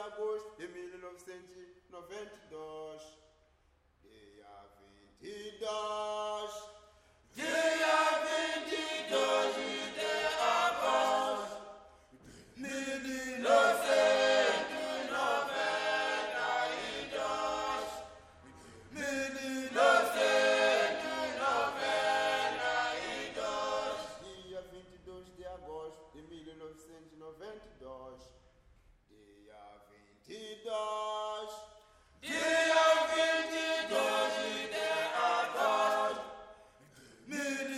agosto de 1992. Dia 22. Dia 22 de agosto de 1992. 1992. Dia 22 de agosto de 1992. Dia 22. Dia 22 de agosto de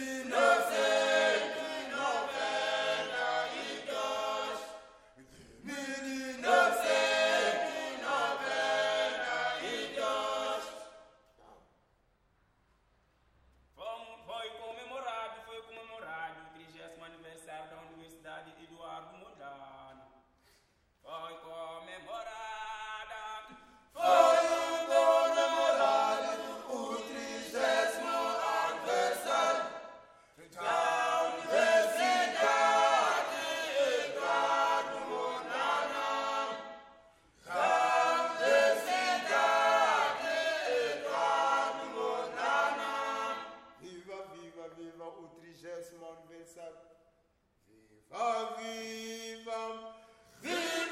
1992. 1992. Foi comemorado o 30º aniversário da Universidade Eduardo Mondlane. Foi comemorado o 30º aniversário da Universidade Eduardo Mondlane. Da Universidade Eduardo Mondlane. Viva, viva, viva o 30º aniversário. Viva, viva, viva.